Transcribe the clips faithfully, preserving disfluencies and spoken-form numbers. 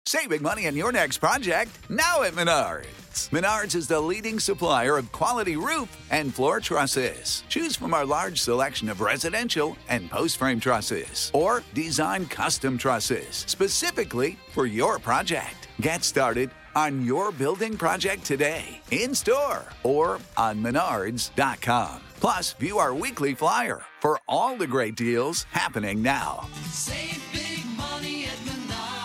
Saving money on your next project, now at Menards. Menards is the leading supplier of quality roof and floor trusses. Choose from our large selection of residential and post-frame trusses, or design custom trusses specifically for your project. Get started on your building project today, in-store or on menards dot com. Plus, view our weekly flyer for all the great deals happening now. Save big money at Menards.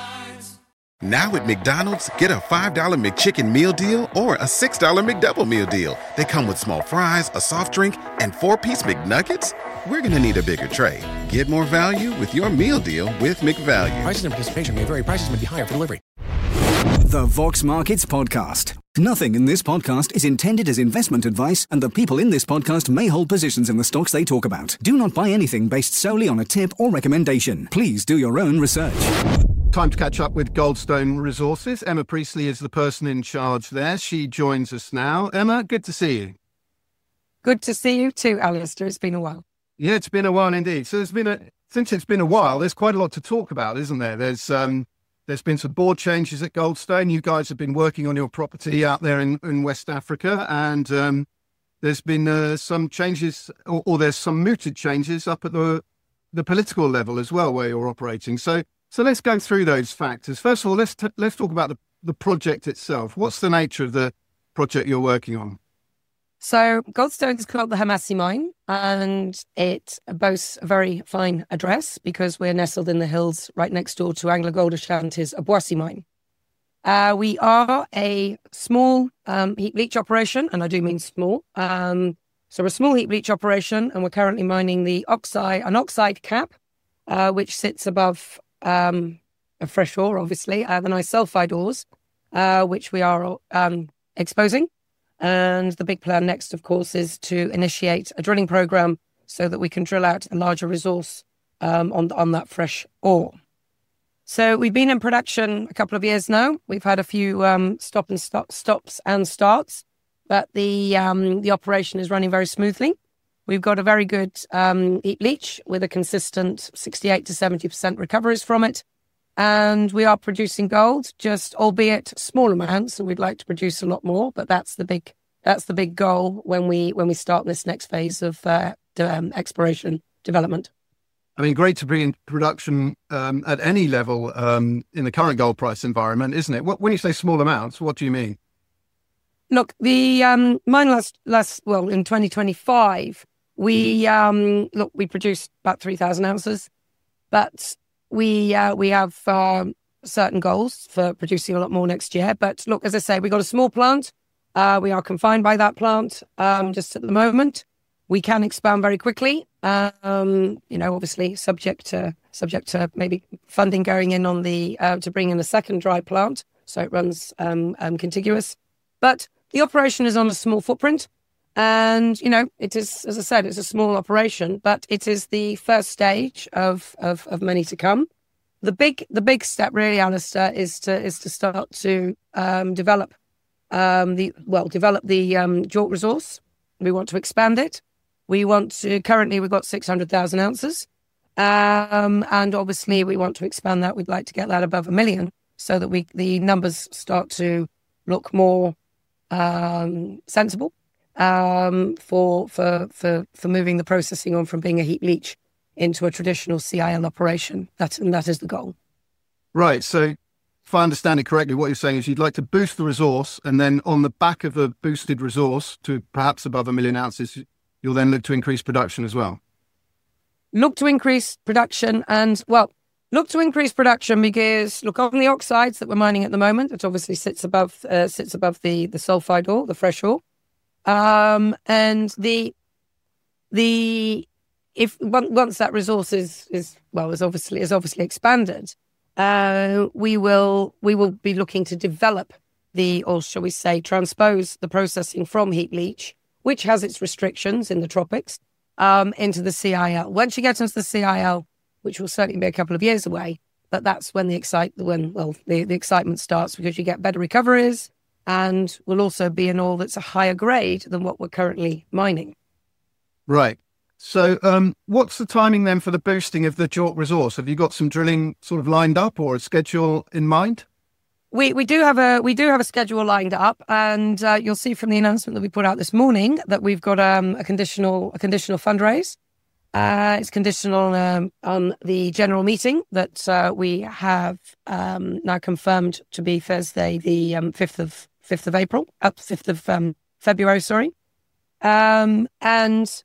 Now at McDonald's, get a five dollar McChicken meal deal or a six dollar McDouble meal deal. They come with small fries, a soft drink, and four-piece McNuggets. We're going to need a bigger tray. Get more value with your meal deal with McValue. Prices and participation may vary. Prices may be higher for delivery. The Vox Markets Podcast. Nothing in this podcast is intended as investment advice, and the people in this podcast may hold positions in the stocks they talk about. Do not buy anything based solely on a tip or recommendation. Please do your own research. Time to catch up with Goldstone Resources. Emma Priestley is the person in charge there. She joins us now. Emma, good to see you. Good to see you too, Alistair. It's been a while. Yeah, it's been a while indeed. So there's been a since it's been a while, there's quite a lot to talk about, isn't there? There's um there's been some board changes at Goldstone. You guys have been working on your property out there in, in West Africa, and um, there's been uh, some changes, or, or there's some mooted changes up at the the political level as well, where you're operating. So. So let's go through those factors. First of all, let's t- let's talk about the, the project itself. What's the nature of the project you're working on? So Goldstone is called the Hamasi Mine, and it boasts a very fine address because we're nestled in the hills right next door to AngloGold Ashanti's Obuasi Mine. Uh, we are a small um, heap leach operation, and I do mean small. Um, so we're a small heap leach operation, and we're currently mining the oxide, an oxide cap, uh, which sits above Um, a fresh ore, obviously, uh, the nice sulfide ores, uh, which we are um, exposing. And the big plan next, of course, is to initiate a drilling program so that we can drill out a larger resource um, on on that fresh ore. So we've been in production a couple of years now. We've had a few um, stop and stop, stops and starts, but the um, the operation is running very smoothly. We've got a very good um, heap leach with a consistent sixty-eight to seventy percent recoveries from it. And we are producing gold, just albeit small amounts. And we'd like to produce a lot more, but that's the big that's the big goal when we when we start this next phase of uh, um, exploration development. I mean, great to be in production um, at any level um, in the current gold price environment, isn't it? What, when you say small amounts, what do you mean? Look, the um, mine last, last, well, in twenty twenty-five, we, um, look, we produced about three thousand ounces, but we uh, we have um, certain goals for producing a lot more next year. But look, as I say, we got a small plant. Uh, we are confined by that plant um, just at the moment. We can expand very quickly, um, you know, obviously subject to subject to maybe funding going in on the uh, to bring in a second dry plant, so it runs um, um, contiguous. But the operation is on a small footprint, and you know, it is, as I said, it's a small operation, but it is the first stage of of, of many to come. The big the big step, really, Alistair, is to is to start to um, develop um, the well develop the um, JORC resource. We want to expand it. We want to, currently we've got six hundred thousand ounces. Um, and obviously we want to expand that. We'd like to get that above a million so that we the numbers start to look more um, sensible um, for, for, for, for moving the processing on from being a heap leach into a traditional C I L operation. That, and that is the goal. Right. So if I understand it correctly, what you're saying is you'd like to boost the resource, and then on the back of a boosted resource to perhaps above a million ounces, you'll then look to increase production as well. Look to increase production and, well, look to increase production because, look, on the oxides that we're mining at the moment, it obviously sits above uh, sits above the, the sulfide ore, the fresh ore. Um, and the, the if once that resource is, is well, is obviously is obviously expanded, uh, we will we will be looking to develop the, or shall we say, transpose the processing from heap leach, which has its restrictions in the tropics, um, into the C I L. Once you get into the C I L, which will certainly be a couple of years away, but that's when the excite when well the, the excitement starts, because you get better recoveries and will also be an ore that's a higher grade than what we're currently mining. Right. So um, what's the timing then for the boosting of the JORC resource? Have you got some drilling sort of lined up or a schedule in mind? we, we do have a we do have a schedule lined up, and uh, you'll see from the announcement that we put out this morning that we've got um, a conditional a conditional fundraise. Uh, it's conditional um, on the general meeting that uh, we have um, now confirmed to be Thursday, the um, fifth of fifth of April, up uh, fifth of um, February. Sorry, um, and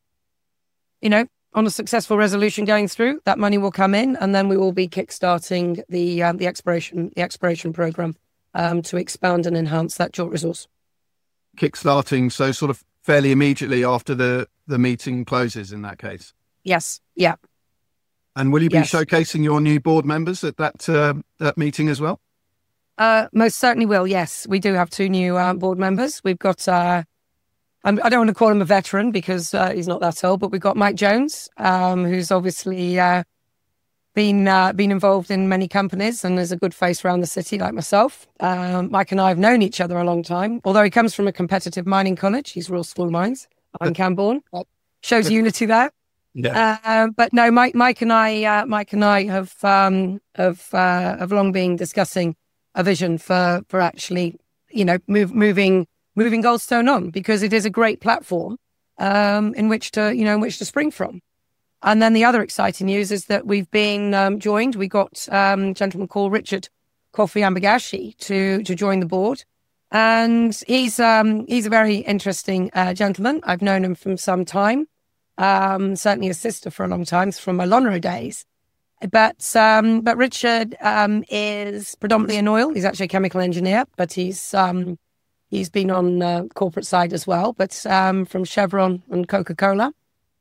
you know, on a successful resolution going through, that money will come in, and then we will be kickstarting the um, the exploration the exploration program um, to expand and enhance that JORC resource. Kickstarting, so sort of fairly immediately after the, the meeting closes. In that case, yes, yeah. And will you be yes. showcasing your new board members at that uh, that meeting as well? Uh, most certainly will. Yes, we do have two new uh, board members. We've got. Uh, I don't want to call him a veteran because uh, he's not that old, but we've got Mike Jones, um, who's obviously uh, been uh, been involved in many companies and is a good face around the city, like myself. Um, Mike and I have known each other a long time. Although he comes from a competitive mining college, he's Royal School of Mines. I'm Camborne. Shows unity there. Yeah. Uh, but no, Mike, Mike and I, uh, Mike and I have um, have uh, have long been discussing a vision for for actually, you know, move, moving. moving Goldstone on, because it is a great platform um, in which to, you know, in which to spring from. And then the other exciting news is that we've been um, joined. We got um, a gentleman called Richard Kofi Ambagashi to to join the board, and he's um, he's a very interesting uh, gentleman. I've known him from some time, um, certainly his sister for a long time, from my Lonhro days. But um, but Richard um, is predominantly in oil. He's actually a chemical engineer, but he's um, He's been on the corporate side as well, but um, from Chevron and Coca-Cola.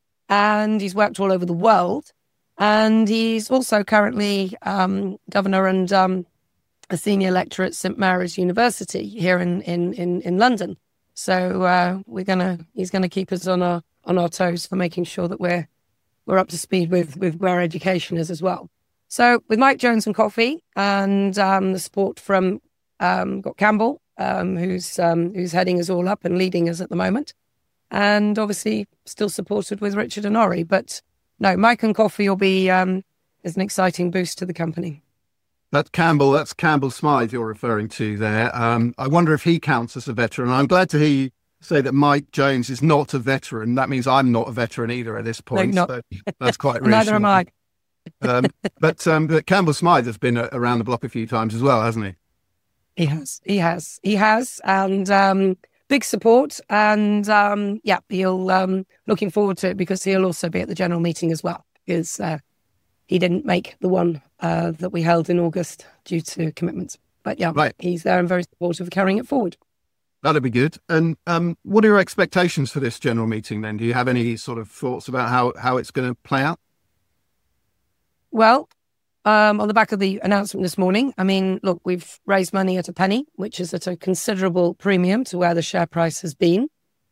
And he's worked all over the world. And he's also currently um, governor and um, a senior lecturer at Saint Mary's University here in, in, in, in London. So uh, we're gonna he's gonna keep us on our on our toes for making sure that we're we're up to speed with, with where education is as well. So with Mike Jones and Kofi and um, the support from um, got Campbell, Um, who's um, who's heading us all up and leading us at the moment, and obviously still supported with Richard and Ori. But no, Mike and Kofi will be um, is an exciting boost to the company. That's Campbell. That's Campbell Smythe you're referring to there. Um, I wonder if he counts as a veteran. I'm glad to hear you say that Mike Jones is not a veteran. That means I'm not a veteran either at this point. No, not. So that's quite reassuring. Neither am I. um, but, um, but Campbell Smythe has been a, around the block a few times as well, hasn't he? He has, he has, he has, and um, big support. And um, yeah, he'll um, looking forward to it, because he'll also be at the general meeting as well, because uh, he didn't make the one uh, that we held in August due to commitments. But yeah, right. He's there and very supportive of carrying it forward. That'd be good. And um, what are your expectations for this general meeting then? Do you have any sort of thoughts about how, how it's going to play out? Well, Um, on the back of the announcement this morning, I mean, look, we've raised money at a penny, which is at a considerable premium to where the share price has been.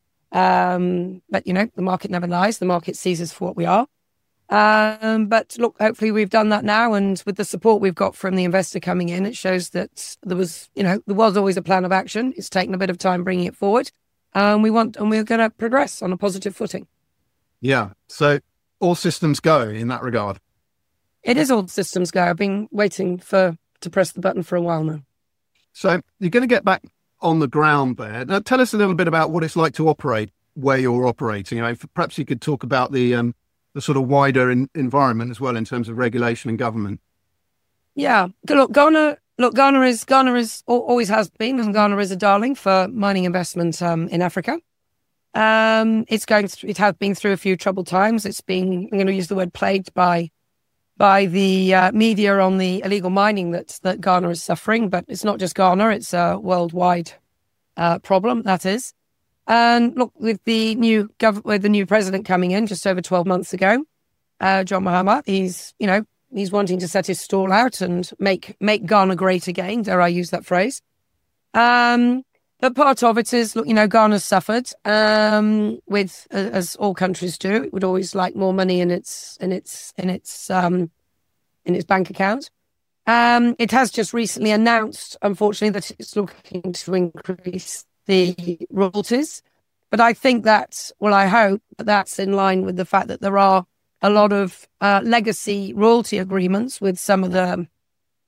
Um, but, you know, the market never lies. The market sees us for what we are. Um, but look, hopefully we've done that now. And with the support we've got from the investor coming in, it shows that there was, you know, there was always a plan of action. It's taken a bit of time bringing it forward. Um, we want, and we're going to progress on a positive footing. Yeah. So all systems go in that regard. It is all systems go. I've been waiting for to press the button for a while now. So you're going to get back on the ground there. Now, tell us a little bit about what it's like to operate where you're operating. You know, perhaps you could talk about the um, the sort of wider in, environment as well in terms of regulation and government. Yeah, look, Ghana. Look, Ghana is Ghana is always has been, and Ghana is a darling for mining investment um, in Africa. Um, it's going. Through, it has been through a few troubled times. It's been. I'm going to use the word plagued by. by the uh, media on the illegal mining that that Ghana is suffering. But it's not just Ghana, it's a worldwide uh, problem, that is. And look, with the new gov- with the new president coming in just over twelve months ago, uh, John Mahama, he's, you know, he's wanting to set his stall out and make make Ghana great again, dare I use that phrase. Um, but part of it is, look, you know, Ghana's suffered um, with, as all countries do. It would always like more money in its in its in its um, in its bank account. Um, it has just recently announced, unfortunately, that it's looking to increase the royalties. But I think that, well, I hope that that's in line with the fact that there are a lot of uh, legacy royalty agreements with some of the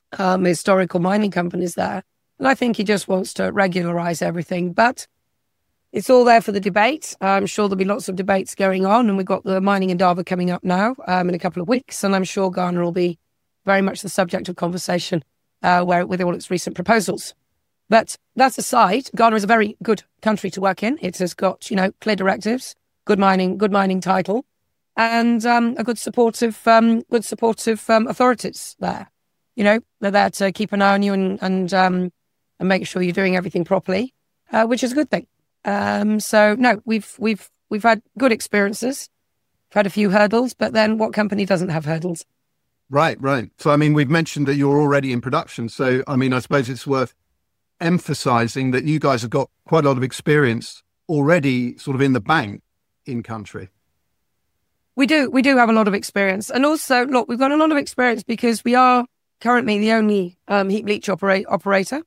um, historical mining companies there. And I think he just wants to regularize everything. But it's all there for the debate. I'm sure there'll be lots of debates going on. And we've got the mining Indaba coming up now um, in a couple of weeks. And I'm sure Ghana will be very much the subject of conversation uh, where, with all its recent proposals. But that's aside, Ghana is a very good country to work in. It has got, you know, clear directives, good mining, good mining title, and um, a good supportive, um, good supportive um, authorities there. You know, they're there to keep an eye on you and and um, and make sure you're doing everything properly, uh, which is a good thing. Um, so no, we've we've we've had good experiences. We've had a few hurdles, but then what company doesn't have hurdles? Right, right. So I mean, we've mentioned that you're already in production. So I mean, I suppose it's worth emphasizing that you guys have got quite a lot of experience already, sort of in the bank in country. We do, we do have a lot of experience, and also, look, we've got a lot of experience because we are currently the only um, heap leach operate, operator.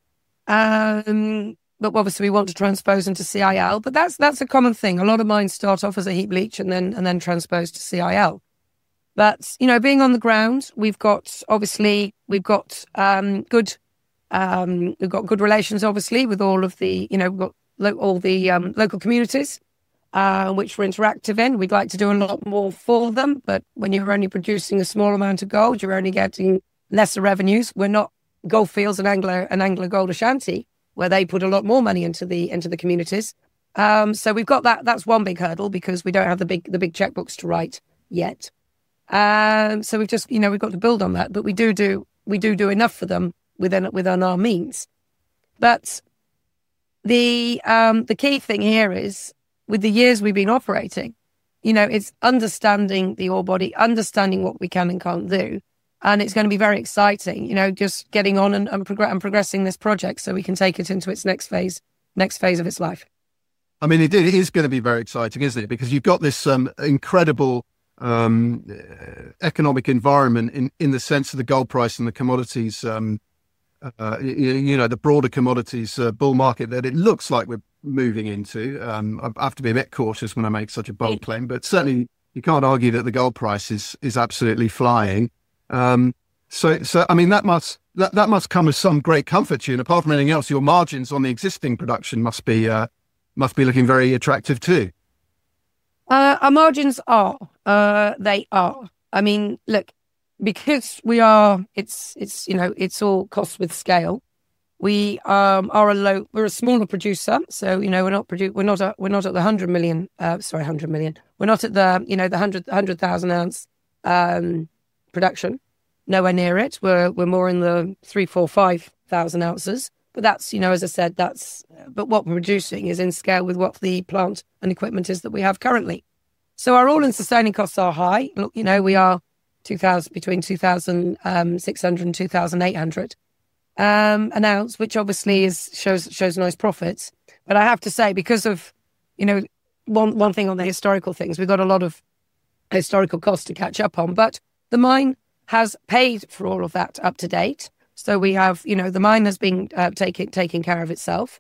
Um, but obviously, we want to transpose into C I L. But that's that's a common thing. A lot of mines start off as a heap leach and then and then transpose to C I L. But you know, being on the ground, we've got obviously we've got um, good. Um, we've got good relations, obviously, with all of the, you know, we've got lo- all the um, local communities, uh, which we're interactive in. We'd like to do a lot more for them, but when you're only producing a small amount of gold, you're only getting lesser revenues. We're not Goldfields and Anglo and Anglo Gold Ashanti, where they put a lot more money into the into the communities. Um, so we've got that. That's one big hurdle because we don't have the big the big checkbooks to write yet. Um, so we've just, you know, we've got to build on that, but we do do we do do enough for them within within our means. But the um, the key thing here is, with the years we've been operating, you know, it's understanding the ore body, understanding what we can and can't do. And it's going to be very exciting, you know, just getting on and, and, progr- and progressing this project so we can take it into its next phase, next phase of its life. I mean, it, it is going to be very exciting, isn't it? Because you've got this um, incredible um, economic environment in, in the sense of the gold price and the commodities, um, uh, you, you know, the broader commodities uh, bull market that it looks like we're moving into. Um, I have to be a bit cautious when I make such a bold claim, but certainly you can't argue that the gold price is, is absolutely flying. Um, so, so, I mean, that must, that, that must come as some great comfort to you. And apart from anything else, your margins on the existing production must be, uh, must be looking very attractive too. Uh, our margins are, uh, they are. I mean, look, because we are, it's, it's, you know, it's all cost with scale. We um, are a low, we're a smaller producer. So, you know, we're not produ- we're not, at, we're not at the hundred million, uh, sorry, hundred million. We're not at the, you know, the hundred, hundred thousand ounce, um, production. Nowhere near it. We're, we're more in the three, four, five thousand ounces. But that's, you know, as I said, that's, but what we're producing is in scale with what the plant and equipment is that we have currently. So our all-in sustaining costs are high. Look, you know, we are two thousand, between two thousand six hundred and two thousand eight hundred um, an ounce, which obviously is, shows, shows nice profits. But I have to say, because of, you know, one, one thing on the historical things, we've got a lot of historical costs to catch up on, but the mine has paid for all of that up to date. So we have, you know, the mine has been uh, taking taking care of itself,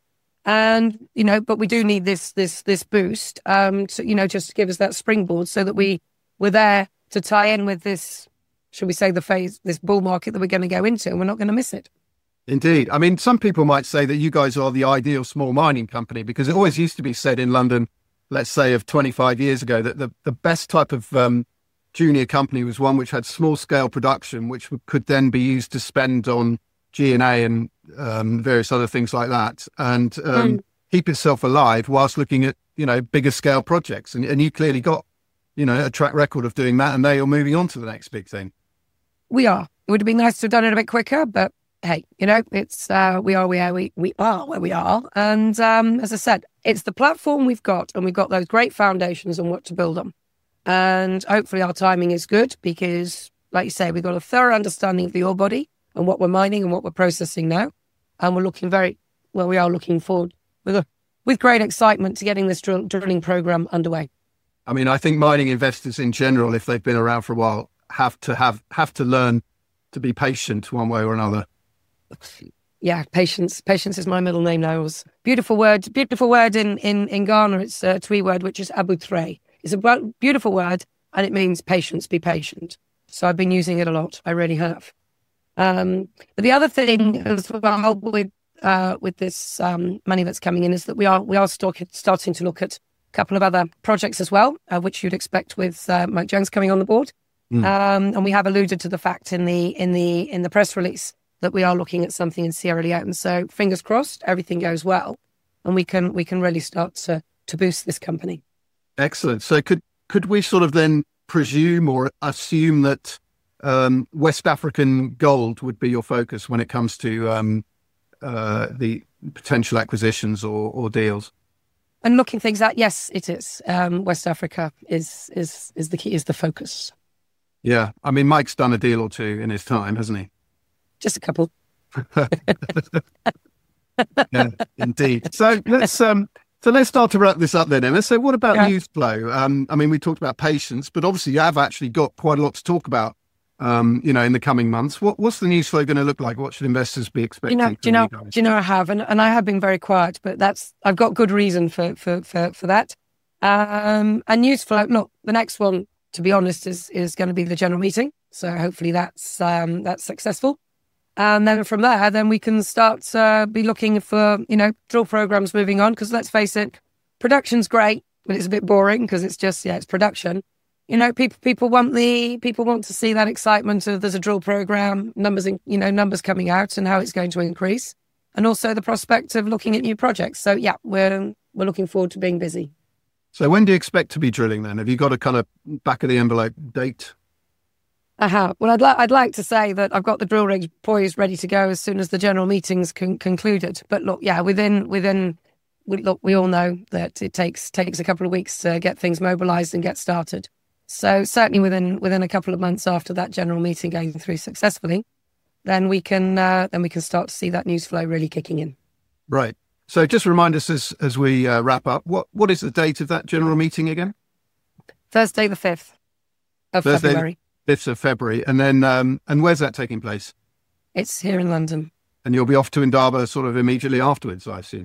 and you know, but we do need this this this boost, um, to you know, just to give us that springboard, so that we we're there to tie in with this, should we say, the phase, this bull market that we're going to go into, and we're not going to miss it. Indeed. I mean, some people might say that you guys are the ideal small mining company, because it always used to be said in London, let's say of twenty-five years ago, that the the best type of um, junior company was one which had small scale production, which could then be used to spend on G and A and um, various other things like that, and um, mm. keep itself alive whilst looking at, you know, bigger scale projects. And, and you clearly got, you know, a track record of doing that, and now you're moving on to the next big thing. We are. It would have been nice to have done it a bit quicker, but hey, you know, it's uh, we are where we, we are where we are. And um, as I said, it's the platform we've got, and we've got those great foundations on what to build on. And hopefully our timing is good because, like you say, we've got a thorough understanding of the ore body and what we're mining and what we're processing now. And we're looking very, well, we are looking forward with a, with great excitement to getting this drill, drilling program underway. I mean, I think mining investors in general, if they've been around for a while, have to have, have to learn to be patient one way or another. Yeah, patience. Patience is my middle name now. It was beautiful word, beautiful word in, in, in Ghana. It's a Twi word, which is abutre. It's a beautiful word, and it means patience, be patient. So I've been using it a lot. I really have. Um, but the other thing as well with uh, with this um, money that's coming in is that we are we are starting starting to look at a couple of other projects as well, uh, which you'd expect with uh, Mike Jones coming on the board. Mm. Um, and we have alluded to the fact in the in the in the press release that we are looking at something in Sierra Leone. So fingers crossed, everything goes well, and we can we can really start to to boost this company. Excellent. So could could we sort of then presume or assume that um, West African gold would be your focus when it comes to um, uh, the potential acquisitions or, or deals? And looking things out, yes, it is. Um, West Africa is is is the key, is the focus. Yeah, I mean, Mike's done a deal or two in his time, hasn't he? Just a couple. Yeah, indeed. So let's um, so let's start to wrap this up then, Emma. So what about Yeah. news flow? Um, I mean, we talked about patience, but obviously you have actually got quite a lot to talk about. Um, you know, in the coming months, what what's the news flow going to look like? What should investors be You expecting? know, do from you know, guys? do you know, I have, and, and I have been very quiet, but that's I've got good reason for for for, for that. Um, and news flow. Look, the next one, to be honest, is is going to be the general meeting. So hopefully that's um, that's successful. And then from there, then we can start uh, be looking for, you know, drill programs moving on. Because let's face it, production's great, but it's a bit boring because it's just, yeah, it's production. You know, people people want the people want to see that excitement of there's a drill program, numbers, in, you know, numbers coming out and how it's going to increase, and also the prospect of looking at new projects. So yeah, we're we're looking forward to being busy. So when do you expect to be drilling then? Have you got a kind of back of the envelope date? I have. Well, I'd like I'd like to say that I've got the drill rigs poised, ready to go as soon as the general meeting's con- concluded. But look, yeah, within within, we, look, we all know that it takes takes a couple of weeks to get things mobilised and get started. So certainly within within a couple of months after that general meeting going through successfully, then we can uh, then we can start to see that news flow really kicking in. Right. So just remind us as as we uh, wrap up, what what is the date of that general meeting again? Thursday the fifth of Thursday, February. fifth of February, and then um, and where's that taking place? It's here in London. And you'll be off to Indaba sort of immediately afterwards, I assume.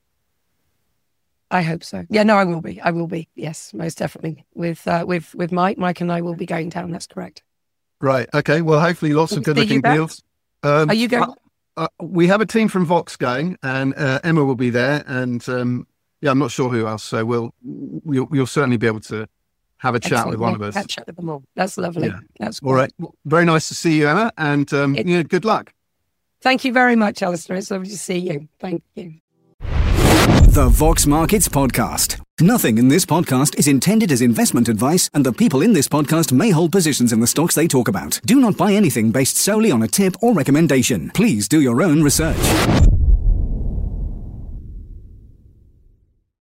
I hope so. Yeah, no, I will be. I will be. Yes, most definitely. With uh, with with Mike, Mike and I will be going down. That's correct. Right. Okay. Well, hopefully lots of Are you good-looking back? deals. Um, Are you going? Uh, uh, we have a team from Vox going, and uh, Emma will be there, and um, yeah, I'm not sure who else. So we'll we'll, we'll certainly be able to have a chat Excellent. with one Yeah, of us. Catch up with them all. That's lovely. Yeah. That's All right. Well, very nice to see you, Emma, and um, It- you know, good luck. Thank you very much, Alistair. It's lovely to see you. Thank you. The Vox Markets Podcast. Nothing in this podcast is intended as investment advice, and the people in this podcast may hold positions in the stocks they talk about. Do not buy anything based solely on a tip or recommendation. Please do your own research.